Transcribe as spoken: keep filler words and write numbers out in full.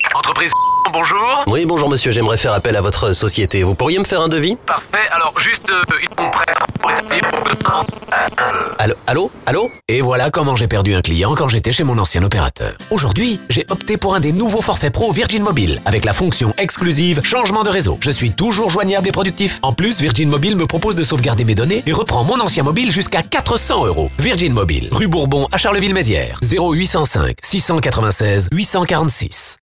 Entreprise, bonjour. Oui, bonjour monsieur, j'aimerais faire appel à votre société. Vous pourriez me faire un devis? Parfait, alors juste, euh, ils sont prêts pour établir pour le temps. Euh, Allô? Allô? Allô? Et voilà comment j'ai perdu un client quand j'étais chez mon ancien opérateur. Aujourd'hui, j'ai opté pour un des nouveaux forfaits pro Virgin Mobile, avec la fonction exclusive changement de réseau. Je suis toujours joignable et productif. En plus, Virgin Mobile me propose de sauvegarder mes données et reprend mon ancien mobile jusqu'à quatre cents euros. Virgin Mobile, rue Bourbon à Charleville-Mézières, zéro huit cent cinq six cent quatre-vingt-seize huit cent quarante-six.